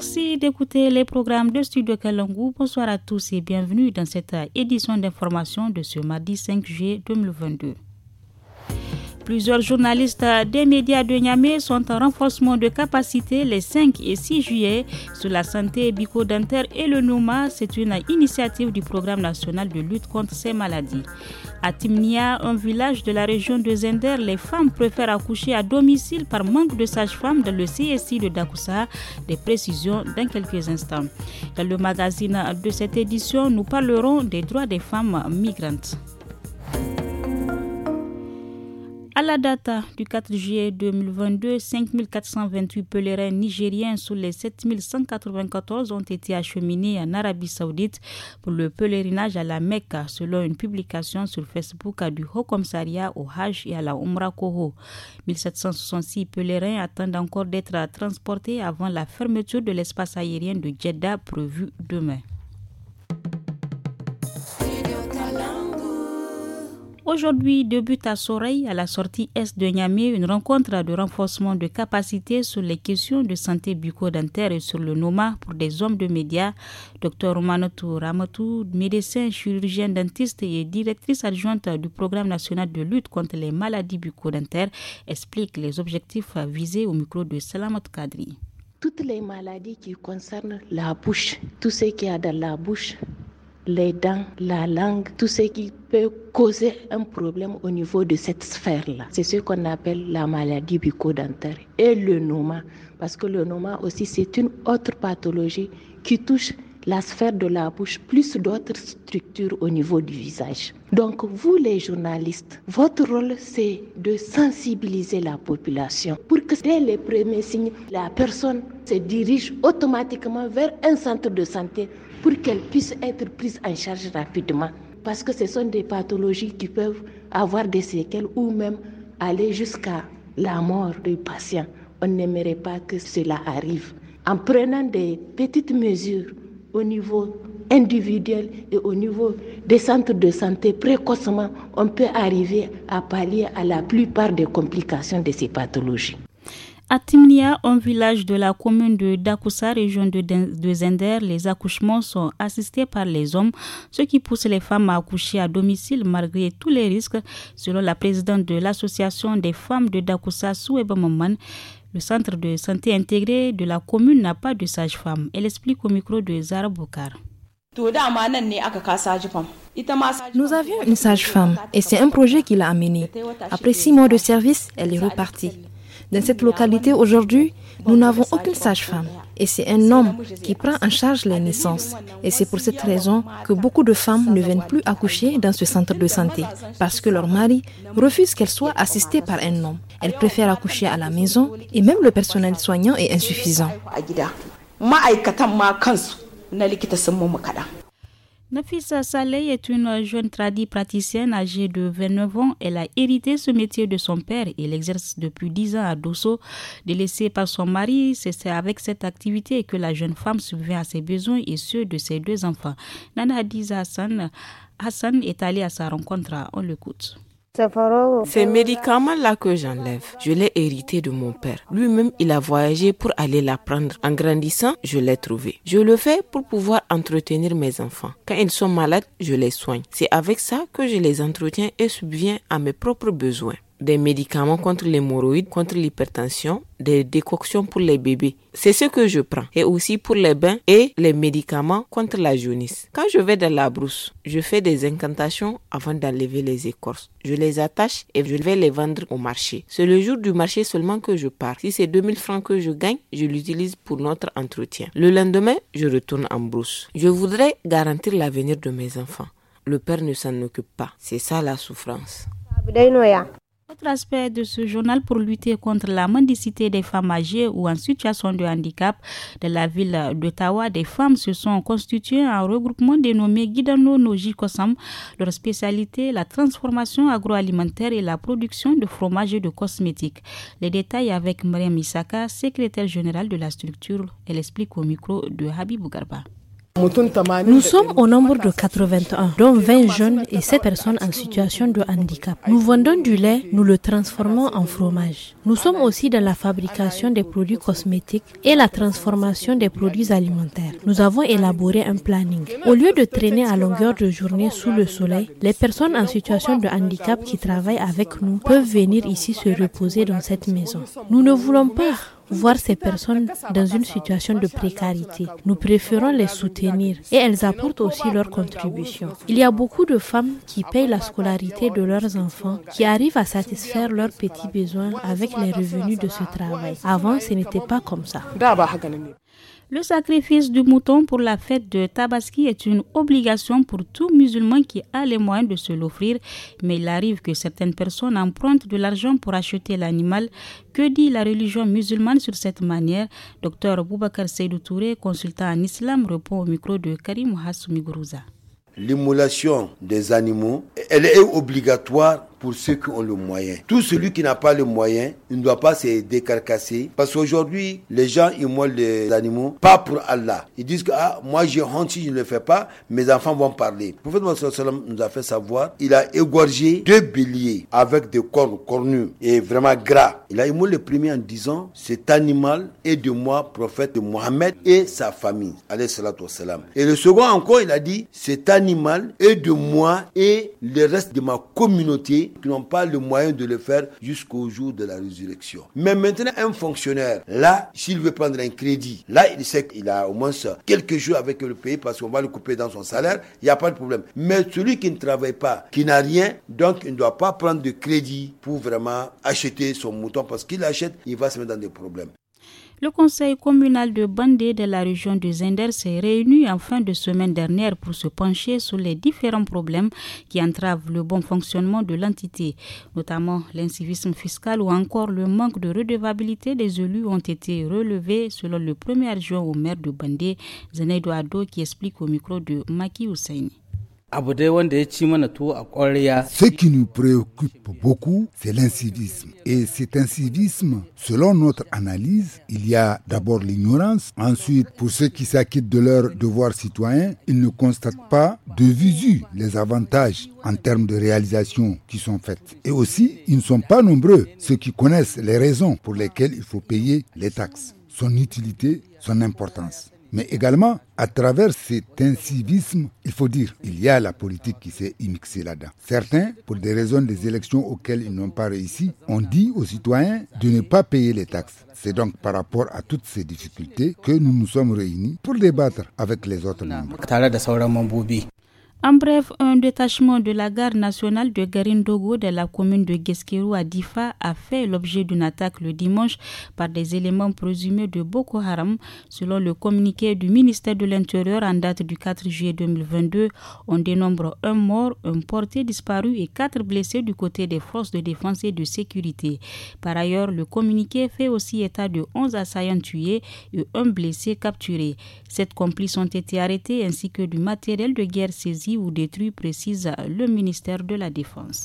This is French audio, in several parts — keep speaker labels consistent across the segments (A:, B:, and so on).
A: Merci d'écouter les programmes de Studio Kalangu. Bonsoir à tous et bienvenue dans cette édition d'information de ce mardi 5 juillet 2022. Plusieurs journalistes des médias de Niamey sont en renforcement de capacité les 5 et 6 juillet sur la santé bucco-dentaire et le NOMA. C'est une initiative du Programme national de lutte contre ces maladies. À Timnia, un village de la région de Zender, les femmes préfèrent accoucher à domicile par manque de sages-femmes dans le CSI de Dakoussa. Des précisions dans quelques instants. Dans le magazine de cette édition, nous parlerons des droits des femmes migrantes. À la date du 4 juillet 2022, 5428 pèlerins nigériens sur les 7194 ont été acheminés en Arabie Saoudite pour le pèlerinage à la Mecque, selon une publication sur Facebook du Haut Commissariat au Hajj et à la Umrah Koho. 1766 pèlerins attendent encore d'être transportés avant la fermeture de l'espace aérien de Jeddah prévue demain. Aujourd'hui débute à Soreille, à la sortie est de Niamey, une rencontre de renforcement de capacité sur les questions de santé bucco-dentaire et sur le NOMA pour des hommes de médias. Dr Romanotou Ramatou, médecin, chirurgien dentiste et directrice adjointe du Programme national de lutte contre les maladies bucco-dentaires, explique les objectifs visés au micro de Salamat Kadri.
B: Toutes les maladies qui concernent la bouche, tout ce qu'il y a dans la bouche, les dents, la langue, tout ce qui peut causer un problème au niveau de cette sphère-là. C'est ce qu'on appelle la maladie bucco-dentaire et le NOMA. Parce que le NOMA aussi, c'est une autre pathologie qui touche la sphère de la bouche, plus d'autres structures au niveau du visage. Donc, vous les journalistes, votre rôle, c'est de sensibiliser la population pour que dès les premiers signes, la personne se dirige automatiquement vers un centre de santé pour qu'elle puisse être prise en charge rapidement. Parce que ce sont des pathologies qui peuvent avoir des séquelles ou même aller jusqu'à la mort du patient. On n'aimerait pas que cela arrive. En prenant des petites mesures au niveau individuel et au niveau des centres de santé précocement, on peut arriver à pallier à la plupart des complications de ces pathologies.
A: À Timnia, un village de la commune de Dakoussa, région de Zender, les accouchements sont assistés par les hommes, ce qui pousse les femmes à accoucher à domicile malgré tous les risques. Selon la présidente de l'association des femmes de Dakoussa, Soueba Maman, le centre de santé intégré de la commune n'a pas de sage-femme. Elle explique au micro de Zara Bokar.
C: Nous avions une sage-femme et c'est un projet qui l'a amenée. Après 6 mois de service, elle est repartie. Dans cette localité, aujourd'hui, nous n'avons aucune sage-femme. Et c'est un homme qui prend en charge les naissances. Et c'est pour cette raison que beaucoup de femmes ne viennent plus accoucher dans ce centre de santé. Parce que leur mari refuse qu'elles soient assistées par un homme. Elles préfèrent accoucher à la maison et même le personnel soignant est insuffisant.
A: Nafisa Saleh est une jeune praticienne âgée de 29 ans. Elle a hérité ce métier de son père et l'exerce depuis 10 ans à Dosso. Délaissée par son mari, c'est avec cette activité que la jeune femme subvient à ses besoins et ceux de ses 2 enfants. Nana Hadiza Hassan est allée à sa rencontre. On l'écoute.
D: Ces médicaments-là que j'enlève, je l'ai hérité de mon père. Lui-même, il a voyagé pour aller l'apprendre. En grandissant, je l'ai trouvé. Je le fais pour pouvoir entretenir mes enfants. Quand ils sont malades, je les soigne. C'est avec ça que je les entretiens et subviens à mes propres besoins. Des médicaments contre l'hémorroïde, contre l'hypertension, des décoctions pour les bébés. C'est ce que je prends. Et aussi pour les bains et les médicaments contre la jaunisse. Quand je vais dans la brousse, je fais des incantations avant d'enlever les écorces. Je les attache et je vais les vendre au marché. C'est le jour du marché seulement que je pars. Si c'est 2000 francs que je gagne, je l'utilise pour notre entretien. Le lendemain, je retourne en brousse. Je voudrais garantir l'avenir de mes enfants. Le père ne s'en occupe pas. C'est ça la souffrance.
A: Autre aspect de ce journal pour lutter contre la mendicité des femmes âgées ou en situation de handicap. De la ville d'Ottawa, des femmes se sont constituées en regroupement dénommé Guidano Noji Kosam. Leur spécialité, la transformation agroalimentaire et la production de fromage et de cosmétiques. Les détails avec Mariam Isaka, secrétaire générale de la structure. Elle explique au micro de Habibou Garba.
C: Nous sommes au nombre de 81, dont 20 jeunes et 7 personnes en situation de handicap. Nous vendons du lait, nous le transformons en fromage. Nous sommes aussi dans la fabrication des produits cosmétiques et la transformation des produits alimentaires. Nous avons élaboré un planning. Au lieu de traîner à longueur de journée sous le soleil, les personnes en situation de handicap qui travaillent avec nous peuvent venir ici se reposer dans cette maison. Nous ne voulons pas voir ces personnes dans une situation de précarité. Nous préférons les soutenir et elles apportent aussi leur contribution. Il y a beaucoup de femmes qui payent la scolarité de leurs enfants, qui arrivent à satisfaire leurs petits besoins avec les revenus de ce travail. Avant, ce n'était pas comme ça.
A: Le sacrifice du mouton pour la fête de Tabaski est une obligation pour tout musulman qui a les moyens de se l'offrir, mais il arrive que certaines personnes empruntent de l'argent pour acheter l'animal. Que dit la religion musulmane sur cette manière? Dr Boubacar Seydou Touré, consultant en islam, répond au micro de Karim Hassoumi Gourouza.
E: L'immolation des animaux, elle est obligatoire pour ceux qui ont le moyen. Tout celui qui n'a pas le moyen, il ne doit pas se décarcasser. Parce qu'aujourd'hui, les gens immolent les animaux, pas pour Allah. Ils disent que moi j'ai honte si je ne le fais pas, mes enfants vont parler. Le prophète Mohammed sallam nous a fait savoir, il a égorgé 2 béliers avec des cornes cornues et vraiment gras. Il a immolé le premier en disant, cet animal est de moi, prophète de Mohammed et sa famille. Alayhi salatu wassalam. Et le second encore, il a dit, cet animal est de moi et le reste de ma communauté qui n'ont pas le moyen de le faire jusqu'au jour de la résurrection. Mais maintenant, un fonctionnaire, là, s'il veut prendre un crédit, là, il sait qu'il a au moins quelques jours avec le pays parce qu'on va le couper dans son salaire, il n'y a pas de problème. Mais celui qui ne travaille pas, qui n'a rien, donc il ne doit pas prendre de crédit pour vraiment acheter son mouton parce qu'il achète, il va se mettre dans des problèmes.
A: Le conseil communal de Bandé de la région de Zender s'est réuni en fin de semaine dernière pour se pencher sur les différents problèmes qui entravent le bon fonctionnement de l'entité, notamment l'incivisme fiscal ou encore le manque de redevabilité des élus ont été relevés selon le premier adjoint au maire de Bandé, Zenaidou Ado, qui explique au micro de Maki Ousseini.
F: Ce qui nous préoccupe beaucoup, c'est l'incivisme. Et cet incivisme, selon notre analyse, il y a d'abord l'ignorance. Ensuite, pour ceux qui s'acquittent de leurs devoirs citoyens, ils ne constatent pas de visu les avantages en termes de réalisation qui sont faites. Et aussi, ils ne sont pas nombreux ceux qui connaissent les raisons pour lesquelles il faut payer les taxes, son utilité, son importance. Mais également, à travers cet incivisme, il faut dire, il y a la politique qui s'est immixée là-dedans. Certains, pour des raisons des élections auxquelles ils n'ont pas réussi, ont dit aux citoyens de ne pas payer les taxes. C'est donc par rapport à toutes ces difficultés que nous nous sommes réunis pour débattre avec les autres membres.
A: En bref, un détachement de la gare nationale de Garindogo de la commune de Guesquerou à Difa a fait l'objet d'une attaque le dimanche par des éléments présumés de Boko Haram. Selon le communiqué du ministère de l'Intérieur en date du 4 juillet 2022, on dénombre un mort, un porté disparu et 4 blessés du côté des forces de défense et de sécurité. Par ailleurs, le communiqué fait aussi état de 11 assaillants tués et un blessé capturé. 7 complices ont été arrêtés ainsi que du matériel de guerre saisi ou détruit, précise le ministère de la Défense.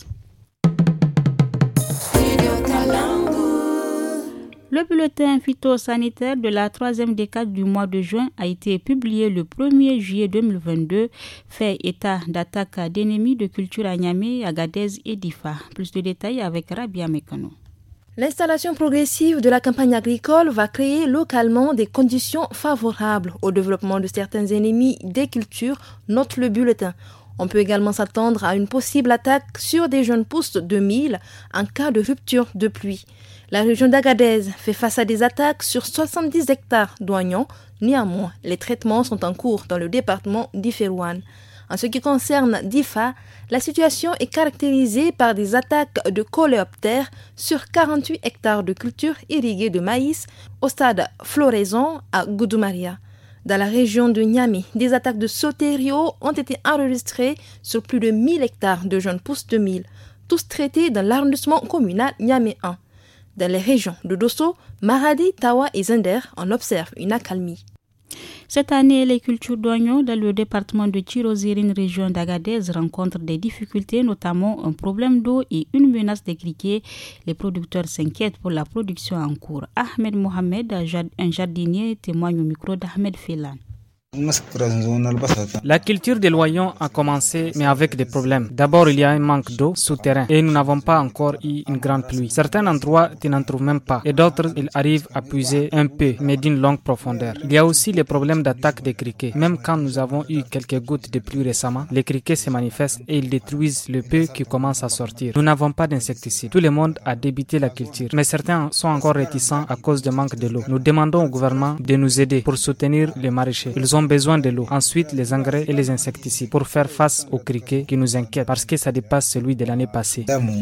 A: Le bulletin phytosanitaire de la 3e décade du mois de juin a été publié le 1er juillet 2022, fait état d'attaques d'ennemis de culture à Niamey, Agadez et Difa. Plus de détails avec Rabia Mekano.
C: L'installation progressive de la campagne agricole va créer localement des conditions favorables au développement de certains ennemis des cultures, note le bulletin. On peut également s'attendre à une possible attaque sur des jeunes pousses de mil en cas de rupture de pluie. La région d'Agadez fait face à des attaques sur 70 hectares d'oignons. Néanmoins, les traitements sont en cours dans le département d'Iferouane. En ce qui concerne Difa, la situation est caractérisée par des attaques de coléoptères sur 48 hectares de cultures irriguées de maïs au stade floraison à Goudoumaria. Dans la région de Niamey, des attaques de sauteriaux ont été enregistrées sur plus de 1000 hectares de jeunes pousses de mil, tous traités dans l'arrondissement communal Niamey 1. Dans les régions de Dosso, Maradi, Tawa et Zender, on observe une accalmie.
A: Cette année, les cultures d'oignons dans le département de Tirozérine, région d'Agadez, rencontrent des difficultés, notamment un problème d'eau et une menace des criquets. Les producteurs s'inquiètent pour la production en cours. Ahmed Mohamed, un jardinier, témoigne au micro d'Ahmed Félan.
G: La culture des loyons a commencé, mais avec des problèmes. D'abord, il y a un manque d'eau souterrain et nous n'avons pas encore eu une grande pluie. Certains endroits, tu n'en trouves même pas. Et d'autres, ils arrivent à puiser un peu, mais d'une longue profondeur. Il y a aussi les problèmes d'attaque des criquets. Même quand nous avons eu quelques gouttes de pluie récemment, les criquets se manifestent et ils détruisent le peu qui commence à sortir. Nous n'avons pas d'insecticides. Tout le monde a débuté la culture, mais certains sont encore réticents à cause du manque de l'eau. Nous demandons au gouvernement de nous aider pour soutenir les maraîchers. Ils ont besoin de l'eau. Ensuite, les engrais et les insecticides pour faire face aux criquets qui nous inquiètent parce que ça dépasse celui de l'année passée.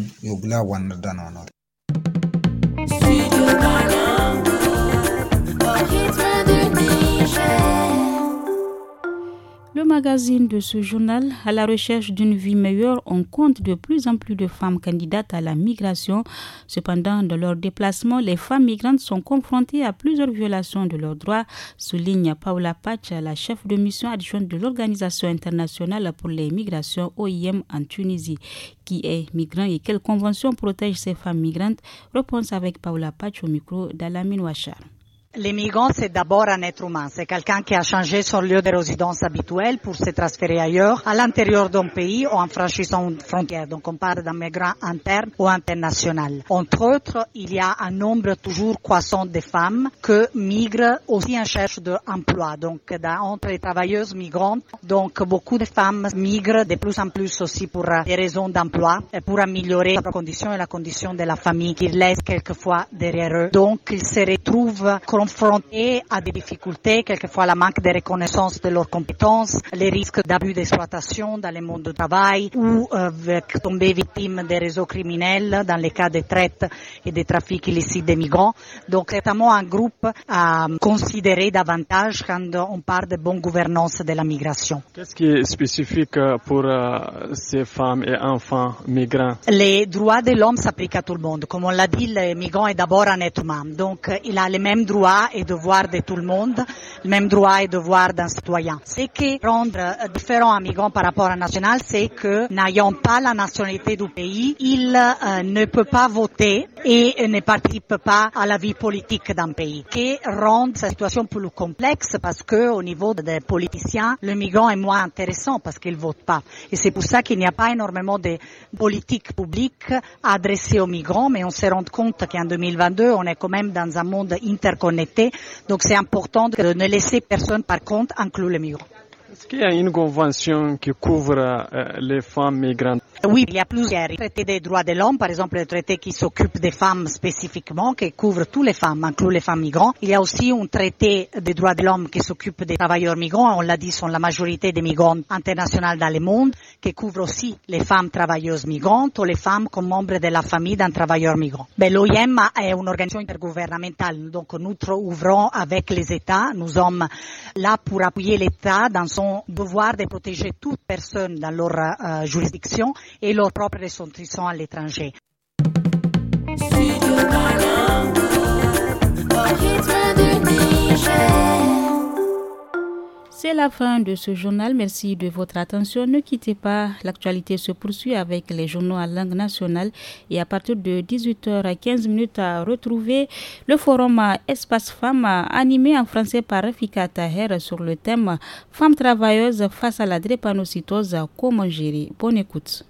A: Le magazine de ce journal, à la recherche d'une vie meilleure, on compte de plus en plus de femmes candidates à la migration. Cependant, dans leur déplacement, les femmes migrantes sont confrontées à plusieurs violations de leurs droits, souligne Paula Patch, la chef de mission adjointe de l'Organisation internationale pour les migrations OIM en Tunisie. Qui est migrant et quelle convention protège ces femmes migrantes? Réponse avec Paula Patch au micro d'Alamine Ouachar.
H: Les migrants, c'est d'abord un être humain. C'est quelqu'un qui a changé son lieu de résidence habituel pour se transférer ailleurs, à l'intérieur d'un pays ou en franchissant une frontière. Donc, on parle d'un migrant interne ou international. Entre autres, il y a un nombre toujours croissant de femmes qui migrent aussi en cherche d'emploi. Donc, entre les travailleuses migrantes, donc beaucoup de femmes migrent de plus en plus aussi pour des raisons d'emploi et pour améliorer leurs conditions et la condition de la famille qu'ils laissent quelquefois derrière eux. Donc, ils se retrouvent confrontés à des difficultés, quelquefois la manque de reconnaissance de leurs compétences, les risques d'abus d'exploitation dans le monde du travail ou tomber victimes des réseaux criminels dans les cas de traite et de trafic illicite des migrants. Donc c'est vraiment un groupe à considérer davantage quand on parle de bonne gouvernance de la migration.
I: Qu'est-ce qui est spécifique pour ces femmes et enfants migrants?
H: Les droits de l'homme s'appliquent à tout le monde. Comme on l'a dit, le migrant est d'abord un être humain. Donc il a les mêmes droits et devoirs de tout le monde, le même droit et devoir d'un citoyen. Ce qui rend différent un migrant par rapport à un national, c'est que n'ayant pas la nationalité du pays, il ne peut pas voter et ne participe pas à la vie politique d'un pays. Ce qui rend sa situation plus complexe parce que au niveau des politiciens, le migrant est moins intéressant parce qu'il vote pas. Et c'est pour ça qu'il n'y a pas énormément de politiques publiques adressées aux migrants, mais on se rend compte qu'en 2022, on est quand même dans un monde interconnecté. Donc c'est important de ne laisser personne par contre inclure les migrants.
I: Est-ce qu'il y a une convention qui couvre les femmes migrantes?
H: Oui, il y a plusieurs traités des droits de l'homme, par exemple le traité qui s'occupe des femmes spécifiquement, qui couvre toutes les femmes, inclut les femmes migrantes. Il y a aussi un traité des droits de l'homme qui s'occupe des travailleurs migrants, on l'a dit, sont la majorité des migrants internationaux dans le monde, qui couvre aussi les femmes travailleuses migrantes ou les femmes comme membres de la famille d'un travailleur migrant. L'OIM est une organisation intergouvernementale, donc nous ouvrons avec les États, nous sommes là pour appuyer l'État dans son devoir de protéger toute personne dans leur juridiction et leur propre ressortissants à l'étranger.
A: C'est la fin de ce journal. Merci de votre attention. Ne quittez pas. L'actualité se poursuit avec les journaux en langue nationale. Et à partir de 18h15 à retrouver le forum Espace Femmes animé en français par Rafika Taher sur le thème Femmes travailleuses face à la drépanocytose, comment gérer. Bonne écoute.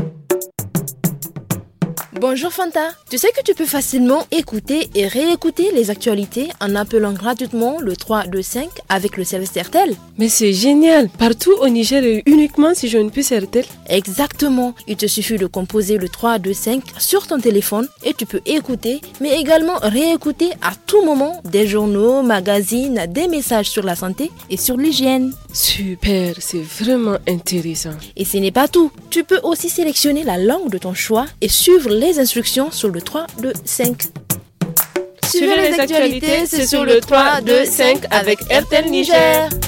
C: Bonjour Fanta, tu sais que tu peux facilement écouter et réécouter les actualités en appelant gratuitement le 325 avec le service RTL.
J: Mais c'est génial, partout au Niger et uniquement si j'ai une puce RTL.
C: Exactement, il te suffit de composer le 325 sur ton téléphone et tu peux écouter mais également réécouter à tout moment des journaux, magazines, des messages sur la santé et sur l'hygiène.
J: Super, c'est vraiment intéressant.
C: Et ce n'est pas tout, tu peux aussi sélectionner la langue de ton choix et suivre les instructions sur le 325.
J: Suivez les actualités, c'est sur le 325 avec RTL Niger.